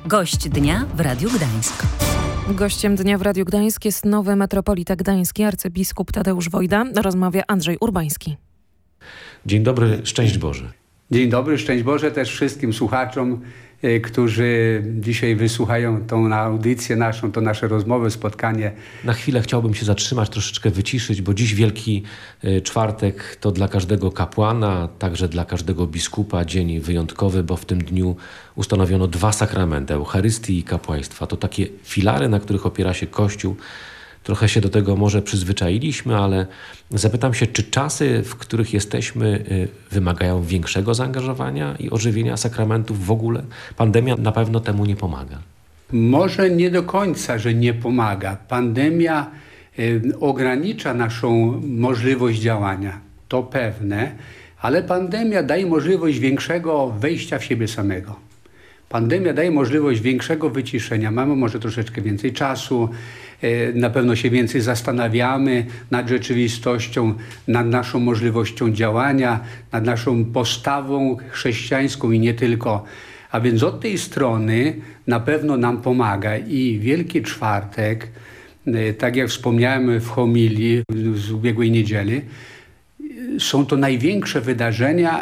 Gość dnia w Radiu Gdańsk. Gościem dnia w Radiu Gdańsk jest nowy metropolita gdański, arcybiskup Tadeusz Wojda. Rozmawia Andrzej Urbański. Dzień dobry, szczęść Boże. Dzień dobry, szczęść Boże też wszystkim słuchaczom, którzy dzisiaj wysłuchają tą audycję naszą, to nasze rozmowy, spotkanie. Na chwilę chciałbym się zatrzymać, troszeczkę wyciszyć, bo dziś Wielki Czwartek to dla każdego kapłana, także dla każdego biskupa dzień wyjątkowy, bo w tym dniu ustanowiono 2 sakramenty, Eucharystii i kapłaństwa. To takie filary, na których opiera się Kościół. Trochę się do tego może przyzwyczailiśmy, ale zapytam się, czy czasy, w których jesteśmy, wymagają większego zaangażowania i ożywienia sakramentów w ogóle? Pandemia na pewno temu nie pomaga. Może nie do końca, że nie pomaga. Pandemia ogranicza naszą możliwość działania, to pewne, ale pandemia daje możliwość większego wejścia w siebie samego. Pandemia daje możliwość większego wyciszenia. Mamy może troszeczkę więcej czasu, na pewno się więcej zastanawiamy nad rzeczywistością, nad naszą możliwością działania, nad naszą postawą chrześcijańską i nie tylko. A więc od tej strony na pewno nam pomaga i Wielki Czwartek, tak jak wspomniałem w homilii z ubiegłej niedzieli, są to największe wydarzenia,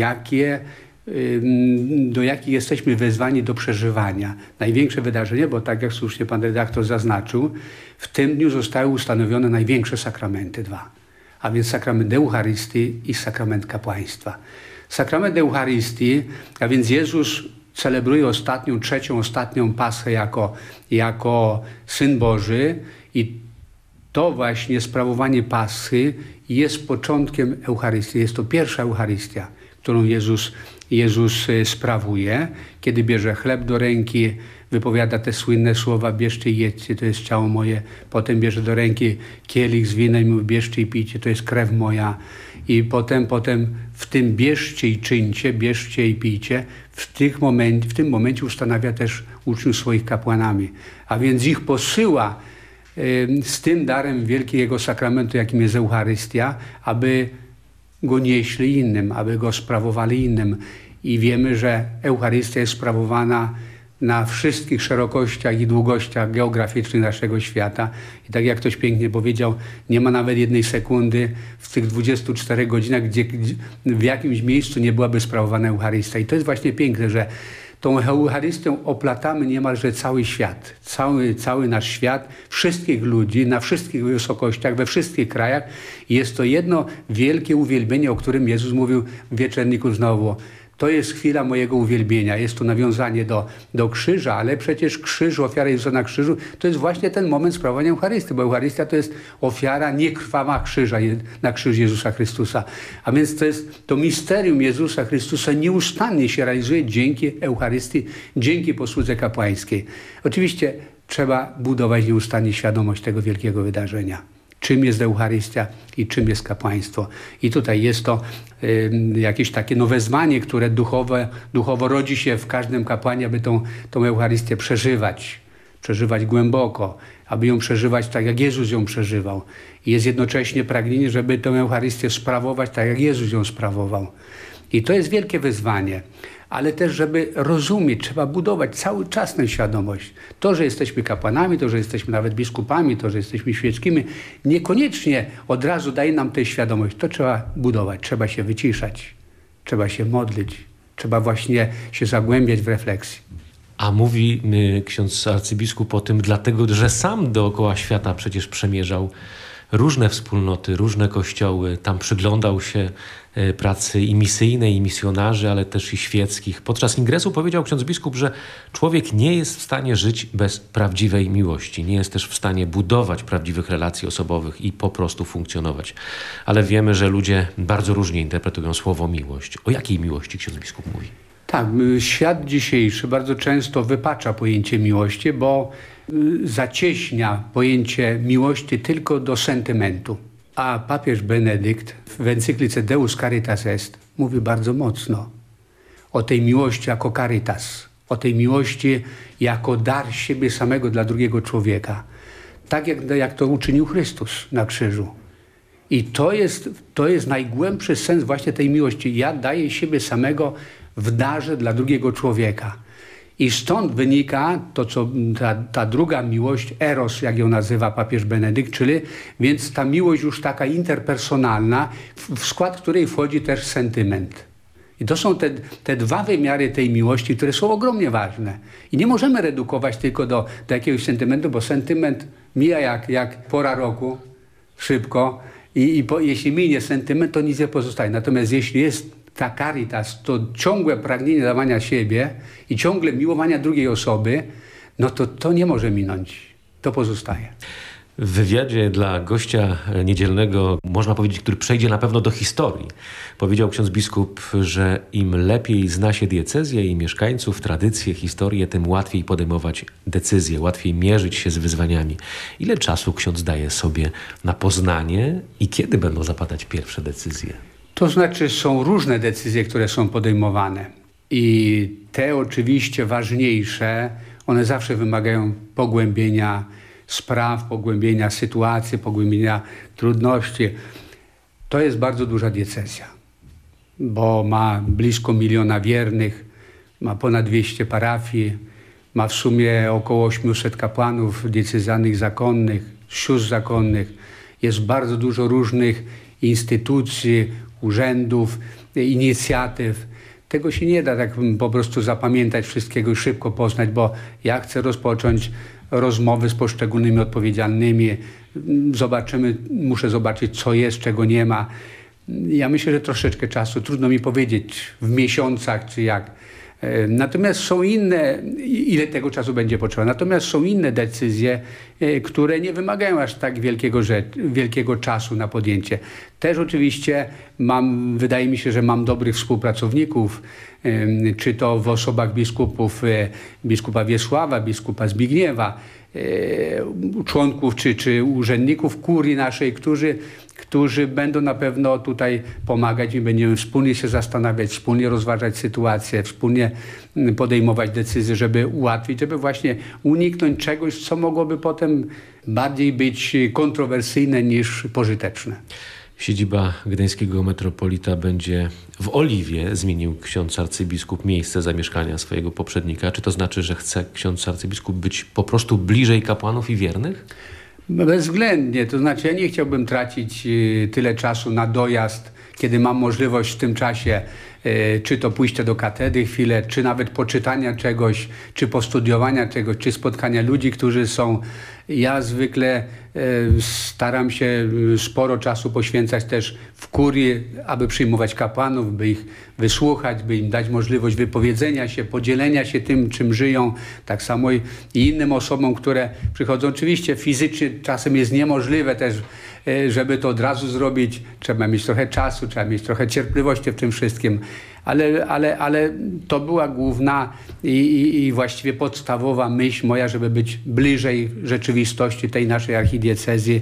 do jakich jesteśmy wezwani do przeżywania. Największe wydarzenie, bo tak jak słusznie pan redaktor zaznaczył, w tym dniu zostały ustanowione największe sakramenty 2. A więc sakrament Eucharystii i sakrament kapłaństwa. Sakrament Eucharystii, a więc Jezus celebruje trzecią, ostatnią Paschę jako Syn Boży i to właśnie sprawowanie Paschy jest początkiem Eucharystii. Jest to pierwsza Eucharystia, którą Jezus sprawuje, kiedy bierze chleb do ręki, wypowiada te słynne słowa: bierzcie i jedzcie, to jest ciało moje. Potem bierze do ręki kielich z winem i mówi: bierzcie i pijcie, to jest krew moja. I potem w tym bierzcie i czyńcie, bierzcie i pijcie. W tym momencie ustanawia też uczniów swoich kapłanami. A więc ich posyła z tym darem wielkiego sakramentu, jakim jest Eucharystia, aby go nieśli innym, aby go sprawowali innym. I wiemy, że Eucharystia jest sprawowana na wszystkich szerokościach i długościach geograficznych naszego świata. I tak jak ktoś pięknie powiedział, nie ma nawet jednej sekundy w tych 24 godzinach, gdzie w jakimś miejscu nie byłaby sprawowana Eucharystia. I to jest właśnie piękne, że tą Eucharystią oplatamy niemalże cały świat, cały nasz świat, wszystkich ludzi, na wszystkich wysokościach, we wszystkich krajach. I jest to jedno wielkie uwielbienie, o którym Jezus mówił w wieczerniku znowu. To jest chwila mojego uwielbienia. Jest to nawiązanie do krzyża, ale przecież krzyż, ofiara Jezusa na krzyżu, to jest właśnie ten moment sprawowania Eucharystii, bo Eucharystia to jest ofiara niekrwawa krzyża, na krzyż Jezusa Chrystusa. A więc to misterium Jezusa Chrystusa nieustannie się realizuje dzięki Eucharystii, dzięki posłudze kapłańskiej. Oczywiście trzeba budować nieustannie świadomość tego wielkiego wydarzenia. Czym jest Eucharystia i czym jest kapłaństwo. I tutaj jest to jakieś takie wezwanie, które duchowo rodzi się w każdym kapłanie, aby tą Eucharystię przeżywać głęboko, aby ją przeżywać tak, jak Jezus ją przeżywał. I jest jednocześnie pragnienie, żeby tę Eucharystię sprawować tak, jak Jezus ją sprawował. I to jest wielkie wyzwanie. Ale też, żeby rozumieć, trzeba budować cały czas tę świadomość. To, że jesteśmy kapłanami, to, że jesteśmy nawet biskupami, to, że jesteśmy świeckimi, niekoniecznie od razu daje nam tę świadomość. To trzeba budować, trzeba się wyciszać, trzeba się modlić, trzeba właśnie się zagłębiać w refleksji. A mówi ksiądz arcybiskup o tym dlatego, że sam dookoła świata przecież przemierzał różne wspólnoty, różne kościoły. Tam przyglądał się pracy i misyjnej, i misjonarzy, ale też i świeckich. Podczas ingresu powiedział ksiądz biskup, że człowiek nie jest w stanie żyć bez prawdziwej miłości. Nie jest też w stanie budować prawdziwych relacji osobowych i po prostu funkcjonować. Ale wiemy, że ludzie bardzo różnie interpretują słowo miłość. O jakiej miłości ksiądz biskup mówi? Tak, świat dzisiejszy bardzo często wypacza pojęcie miłości, bo zacieśnia pojęcie miłości tylko do sentymentu. A papież Benedykt w encyklice Deus Caritas Est mówi bardzo mocno o tej miłości jako caritas, o tej miłości jako dar siebie samego dla drugiego człowieka. Tak jak to uczynił Chrystus na krzyżu. I to jest najgłębszy sens właśnie tej miłości. Ja daję siebie samego w darze dla drugiego człowieka. I stąd wynika to, co ta druga miłość, eros, jak ją nazywa papież Benedykt, czyli więc ta miłość już taka interpersonalna, w skład której wchodzi też sentyment. I to są te dwa wymiary tej miłości, które są ogromnie ważne. I nie możemy redukować tylko do jakiegoś sentymentu, bo sentyment mija jak pora roku, szybko. Jeśli minie sentyment, to nic nie pozostaje. Natomiast jeśli jest ta caritas, to ciągłe pragnienie dawania siebie i ciągle miłowania drugiej osoby, no to nie może minąć. To pozostaje. W wywiadzie dla gościa niedzielnego, można powiedzieć, który przejdzie na pewno do historii, powiedział ksiądz biskup, że im lepiej zna się diecezję i mieszkańców, tradycje, historię, tym łatwiej podejmować decyzje, łatwiej mierzyć się z wyzwaniami. Ile czasu ksiądz daje sobie na poznanie i kiedy będą zapadać pierwsze decyzje? To znaczy są różne decyzje, które są podejmowane i te oczywiście ważniejsze, one zawsze wymagają pogłębienia spraw, pogłębienia sytuacji, pogłębienia trudności. To jest bardzo duża diecezja, bo ma blisko 1 000 000 wiernych, ma ponad 200 parafii, ma w sumie około 800 kapłanów diecezjalnych zakonnych, sióstr zakonnych. Jest bardzo dużo różnych instytucji, urzędów, inicjatyw. Tego się nie da tak po prostu zapamiętać wszystkiego i szybko poznać, bo ja chcę rozpocząć rozmowy z poszczególnymi odpowiedzialnymi. Muszę zobaczyć, co jest, czego nie ma. Ja myślę, że troszeczkę czasu, trudno mi powiedzieć w miesiącach czy jak. Natomiast są inne, ile tego czasu będzie potrzeba, natomiast są inne decyzje, które nie wymagają aż tak wielkiego czasu na podjęcie. Też oczywiście wydaje mi się, że mam dobrych współpracowników, czy to w osobach biskupów, biskupa Wiesława, biskupa Zbigniewa, członków czy urzędników kurii naszej, którzy będą na pewno tutaj pomagać i będziemy wspólnie się zastanawiać, wspólnie rozważać sytuację, wspólnie podejmować decyzje, żeby ułatwić, żeby właśnie uniknąć czegoś, co mogłoby potem bardziej być kontrowersyjne niż pożyteczne. Siedziba gdańskiego metropolita będzie w Oliwie. Zmienił ksiądz arcybiskup miejsce zamieszkania swojego poprzednika. Czy to znaczy, że chce ksiądz arcybiskup być po prostu bliżej kapłanów i wiernych? Bezwzględnie. To znaczy ja nie chciałbym tracić tyle czasu na dojazd, kiedy mam możliwość w tym czasie czy to pójścia do katedry chwilę, czy nawet poczytania czegoś, czy postudiowania czegoś, czy spotkania ludzi, którzy są. Ja zwykle staram się sporo czasu poświęcać też w kurii, aby przyjmować kapłanów, by ich wysłuchać, by im dać możliwość wypowiedzenia się, podzielenia się tym, czym żyją. Tak samo i innym osobom, które przychodzą. Oczywiście fizycznie czasem jest niemożliwe też, żeby to od razu zrobić. Trzeba mieć trochę czasu, trzeba mieć trochę cierpliwości w tym wszystkim. Ale to była główna i właściwie podstawowa myśl moja, żeby być bliżej rzeczywistości tej naszej archidiecezji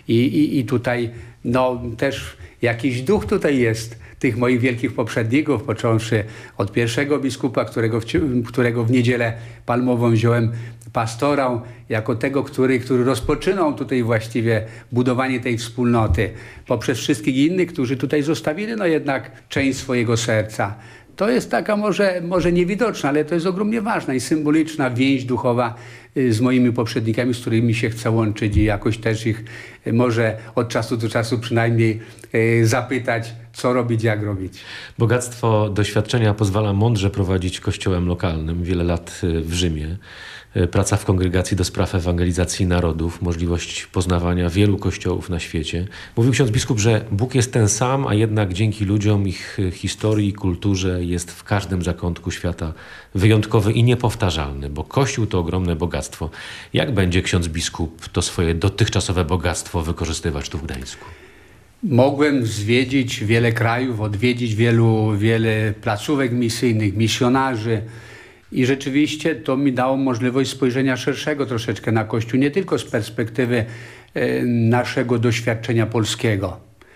i tutaj też jakiś duch tutaj jest tych moich wielkich poprzedników, począwszy od pierwszego biskupa, którego w Niedzielę Palmową wziąłem pastorał, jako tego, który rozpoczynał tutaj właściwie budowanie tej wspólnoty, poprzez wszystkich innych, którzy tutaj zostawili jednak część swojego serca. To jest taka może niewidoczna, ale to jest ogromnie ważna i symboliczna więź duchowa z moimi poprzednikami, z którymi się chcę łączyć i jakoś też ich może od czasu do czasu przynajmniej zapytać, co robić, jak robić. Bogactwo doświadczenia pozwala mądrze prowadzić kościołem lokalnym. Wiele lat w Rzymie. Praca w kongregacji do spraw ewangelizacji narodów, możliwość poznawania wielu kościołów na świecie. Mówił ksiądz biskup, że Bóg jest ten sam, a jednak dzięki ludziom, ich historii i kulturze jest w każdym zakątku świata wyjątkowy i niepowtarzalny, bo Kościół to ogromne bogactwo. Jak będzie ksiądz biskup to swoje dotychczasowe bogactwo wykorzystywać tu w Gdańsku? Mogłem zwiedzić wiele krajów, odwiedzić wiele placówek misyjnych, misjonarzy. I rzeczywiście to mi dało możliwość spojrzenia szerszego troszeczkę na Kościół, nie tylko z perspektywy naszego doświadczenia polskiego.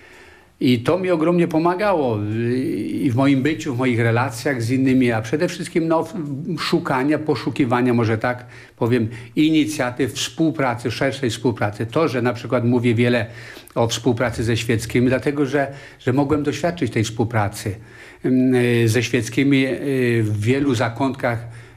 I to mi ogromnie pomagało i w moim byciu, w moich relacjach z innymi, a przede wszystkim poszukiwania, może tak powiem, inicjatyw współpracy, szerszej współpracy. To, że na przykład mówię wiele o współpracy ze świeckimi, dlatego że mogłem doświadczyć tej współpracy ze świeckimi w wielu zakątkach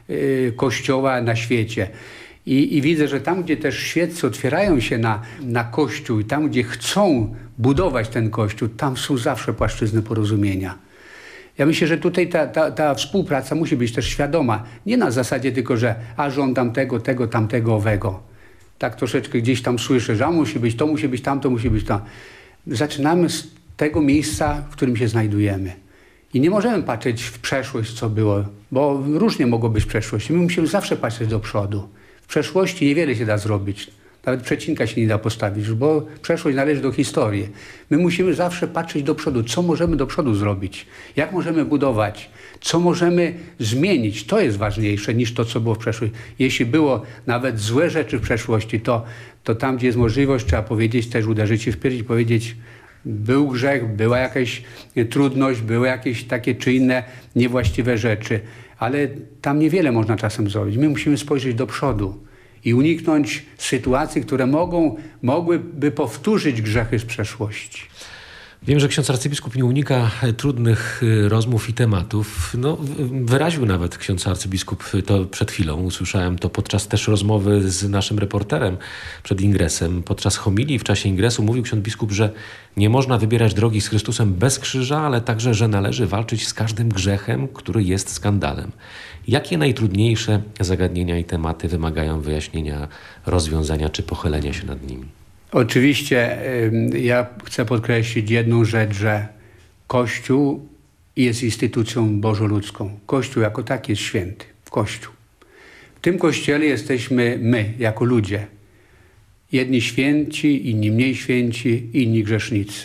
Kościoła na świecie. I widzę, że tam, gdzie też świeccy otwierają się na Kościół i tam, gdzie chcą budować ten Kościół, tam są zawsze płaszczyzny porozumienia. Ja myślę, że tutaj ta współpraca musi być też świadoma. Nie na zasadzie tylko, że żądam tego, tamtego, owego. Tak troszeczkę gdzieś tam słyszę, że musi być to, musi być tamto, musi być to. Zaczynamy z tego miejsca, w którym się znajdujemy. I nie możemy patrzeć w przeszłość, co było, bo różnie mogło być w przeszłości. My musimy zawsze patrzeć do przodu. W przeszłości niewiele się da zrobić. Nawet przecinka się nie da postawić, bo przeszłość należy do historii. My musimy zawsze patrzeć do przodu. Co możemy do przodu zrobić? Jak możemy budować? Co możemy zmienić? To jest ważniejsze niż to, co było w przeszłości. Jeśli było nawet złe rzeczy w przeszłości, to tam, gdzie jest możliwość, trzeba powiedzieć, też uderzyć się w pierś i powiedzieć, był grzech, była jakaś trudność, były jakieś takie czy inne niewłaściwe rzeczy. Ale tam niewiele można czasem zrobić. My musimy spojrzeć do przodu i uniknąć sytuacji, które mogłyby powtórzyć grzechy z przeszłości. Wiem, że ksiądz arcybiskup nie unika trudnych rozmów i tematów. Wyraził nawet ksiądz arcybiskup to przed chwilą. Usłyszałem to podczas też rozmowy z naszym reporterem przed ingresem. Podczas homilii w czasie ingresu mówił ksiądz biskup, że nie można wybierać drogi z Chrystusem bez krzyża, ale także, że należy walczyć z każdym grzechem, który jest skandalem. Jakie najtrudniejsze zagadnienia i tematy wymagają wyjaśnienia, rozwiązania czy pochylenia się nad nimi? Oczywiście ja chcę podkreślić jedną rzecz, że Kościół jest instytucją bożoludzką. Kościół jako taki jest święty. Kościół. W tym Kościele jesteśmy my, jako ludzie. Jedni święci, inni mniej święci, inni grzesznicy.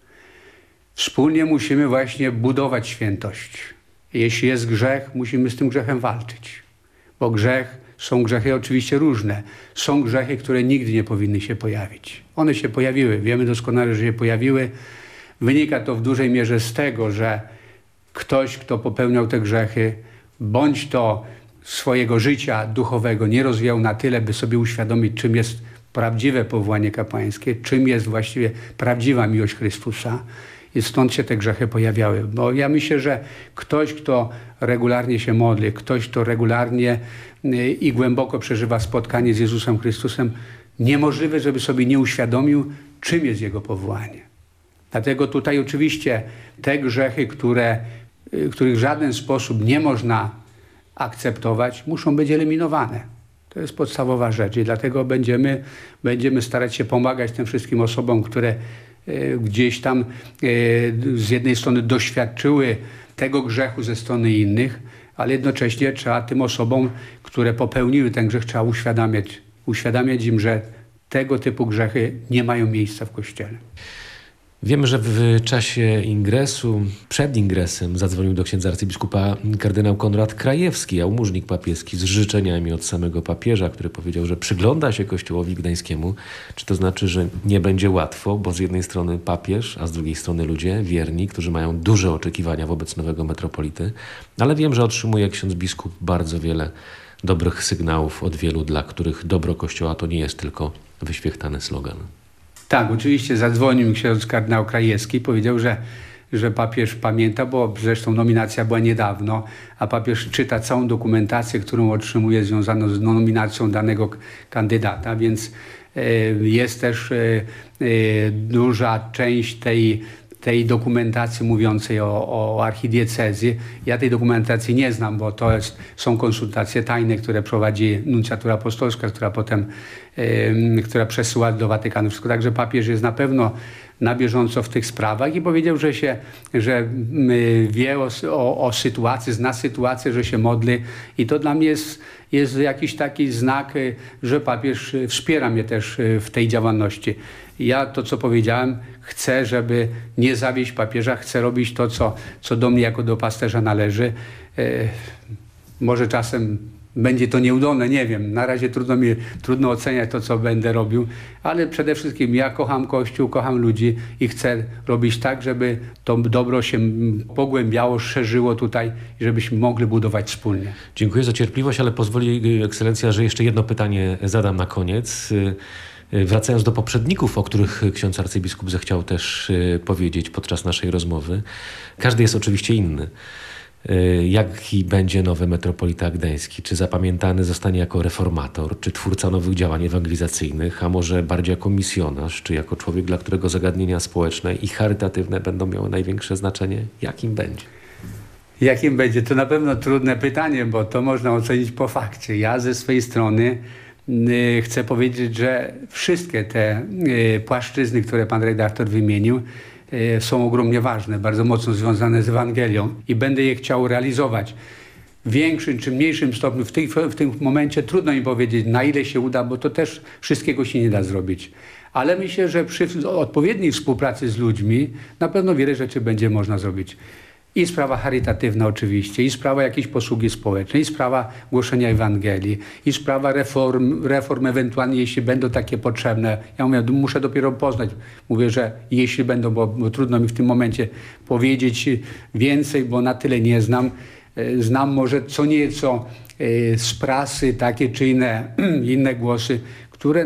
Wspólnie musimy właśnie budować świętość. Jeśli jest grzech, musimy z tym grzechem walczyć. Bo są grzechy oczywiście różne. Są grzechy, które nigdy nie powinny się pojawić. One się pojawiły. Wiemy doskonale, że się pojawiły. Wynika to w dużej mierze z tego, że ktoś, kto popełniał te grzechy, bądź to swojego życia duchowego nie rozwijał na tyle, by sobie uświadomić, czym jest prawdziwe powołanie kapłańskie, czym jest właściwie prawdziwa miłość Chrystusa. I stąd się te grzechy pojawiały. Bo ja myślę, że ktoś, kto regularnie się modli, ktoś, kto regularnie i głęboko przeżywa spotkanie z Jezusem Chrystusem, niemożliwe, żeby sobie nie uświadomił, czym jest jego powołanie. Dlatego tutaj oczywiście te grzechy, których w żaden sposób nie można akceptować, muszą być eliminowane. To jest podstawowa rzecz i dlatego będziemy starać się pomagać tym wszystkim osobom, które gdzieś tam z jednej strony doświadczyły tego grzechu ze strony innych, ale jednocześnie trzeba tym osobom, które popełniły ten grzech, trzeba uświadamiać im, że tego typu grzechy nie mają miejsca w Kościele. Wiemy, że w czasie ingresu, przed ingresem zadzwonił do księdza arcybiskupa kardynał Konrad Krajewski, jałmużnik papieski, z życzeniami od samego papieża, który powiedział, że przygląda się Kościołowi Gdańskiemu. Czy to znaczy, że nie będzie łatwo, bo z jednej strony papież, a z drugiej strony ludzie wierni, którzy mają duże oczekiwania wobec nowego metropolity, ale wiem, że otrzymuje ksiądz biskup bardzo wiele dobrych sygnałów od wielu, dla których dobro Kościoła to nie jest tylko wyświechtany slogan. Tak, oczywiście zadzwonił ksiądz kardynał Krajewski, powiedział, że papież pamięta, bo zresztą nominacja była niedawno, a papież czyta całą dokumentację, którą otrzymuje związaną z nominacją danego kandydata, więc jest też duża część tej dokumentacji mówiącej o archidiecezji. Ja tej dokumentacji nie znam, bo są konsultacje tajne, które prowadzi nuncjatura apostolska, która przesyła do Watykanu. Także papież jest na pewno na bieżąco w tych sprawach i powiedział, że wie o sytuacji, zna sytuację, że się modli i to dla mnie jest jakiś taki znak, że papież wspiera mnie też w tej działalności. Ja to, co powiedziałem, chcę, żeby nie zawieść papieża, chcę robić to, co do mnie jako do pasterza należy. Może czasem będzie to nieudolne, nie wiem. Na razie trudno oceniać to, co będę robił, ale przede wszystkim ja kocham Kościół, kocham ludzi i chcę robić tak, żeby to dobro się pogłębiało, szerzyło tutaj i żebyśmy mogli budować wspólnie. Dziękuję za cierpliwość, ale pozwoli ekscelencja, że jeszcze jedno pytanie zadam na koniec. Wracając do poprzedników, o których ksiądz arcybiskup zechciał też powiedzieć podczas naszej rozmowy. Każdy jest oczywiście inny. jaki będzie nowy metropolita gdański. Czy zapamiętany zostanie jako reformator, czy twórca nowych działań ewangelizacyjnych, a może bardziej jako misjonarz, czy jako człowiek, dla którego zagadnienia społeczne i charytatywne będą miały największe znaczenie? Jakim będzie? Jakim będzie? To na pewno trudne pytanie, bo to można ocenić po fakcie. Ja ze swojej strony chcę powiedzieć, że wszystkie te płaszczyzny, które pan redaktor wymienił, są ogromnie ważne, bardzo mocno związane z Ewangelią i będę je chciał realizować. W większym czy mniejszym stopniu w tym momencie trudno mi powiedzieć, na ile się uda, bo to też wszystkiego się nie da zrobić. Ale myślę, że przy odpowiedniej współpracy z ludźmi na pewno wiele rzeczy będzie można zrobić. I sprawa charytatywna oczywiście, i sprawa jakiejś posługi społecznej, i sprawa głoszenia Ewangelii, i sprawa reform ewentualnie, jeśli będą takie potrzebne. Ja mówię, muszę dopiero poznać. Mówię, że jeśli będą, bo trudno mi w tym momencie powiedzieć więcej, bo na tyle nie znam. Znam może co nieco z prasy takie czy inne głosy, które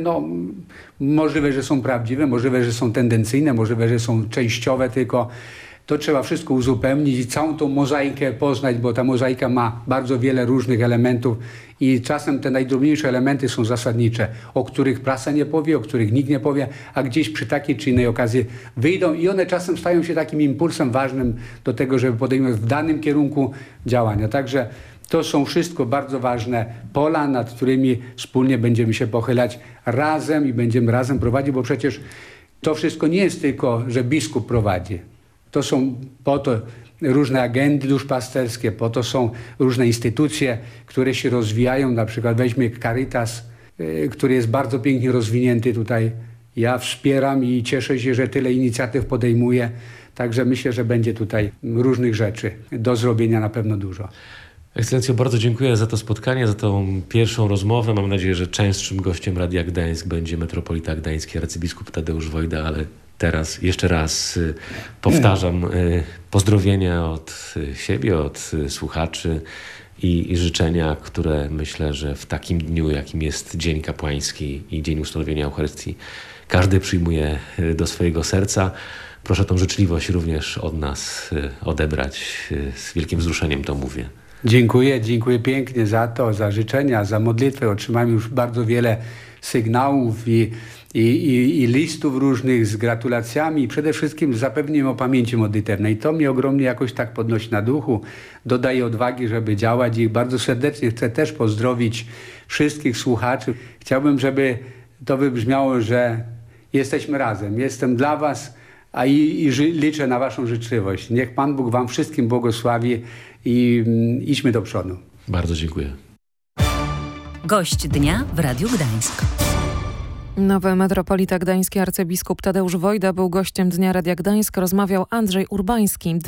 możliwe, że są prawdziwe, możliwe, że są tendencyjne, możliwe, że są częściowe tylko. To trzeba wszystko uzupełnić i całą tą mozaikę poznać, bo ta mozaika ma bardzo wiele różnych elementów i czasem te najdrobniejsze elementy są zasadnicze, o których prasa nie powie, o których nikt nie powie, a gdzieś przy takiej czy innej okazji wyjdą i one czasem stają się takim impulsem ważnym do tego, żeby podejmować w danym kierunku działania. Także to są wszystko bardzo ważne pola, nad którymi wspólnie będziemy się pochylać razem i będziemy razem prowadzić, bo przecież to wszystko nie jest tylko, że biskup prowadzi. To są po to różne agendy duszpasterskie, po to są różne instytucje, które się rozwijają. Na przykład weźmy Caritas, który jest bardzo pięknie rozwinięty tutaj. Ja wspieram i cieszę się, że tyle inicjatyw podejmuję. Także myślę, że będzie tutaj różnych rzeczy do zrobienia na pewno dużo. Ekscelencjo, bardzo dziękuję za to spotkanie, za tą pierwszą rozmowę. Mam nadzieję, że częstszym gościem Radia Gdańsk będzie metropolita gdański, arcybiskup Tadeusz Wojda, ale teraz jeszcze raz powtarzam pozdrowienia od siebie, od słuchaczy i życzenia, które myślę, że w takim dniu, jakim jest Dzień Kapłański i Dzień Ustanowienia Eucharystii, każdy przyjmuje do swojego serca. Proszę tą życzliwość również od nas odebrać. Z wielkim wzruszeniem to mówię. Dziękuję pięknie za to, za życzenia, za modlitwę. Otrzymałem już bardzo wiele sygnałów i listów różnych z gratulacjami i przede wszystkim z zapewnieniem o pamięci modlitewnej. To mnie ogromnie jakoś tak podnosi na duchu, dodaje odwagi, żeby działać i bardzo serdecznie chcę też pozdrowić wszystkich słuchaczy. Chciałbym, żeby to wybrzmiało, że jesteśmy razem. Jestem dla was, a liczę na waszą życzliwość. Niech Pan Bóg wam wszystkim błogosławi i idźmy do przodu. Bardzo dziękuję. Gość dnia w Radiu Gdańsk. Nowy metropolita gdański arcybiskup Tadeusz Wojda był gościem Dnia Radia Gdańsk. Rozmawiał Andrzej Urbański.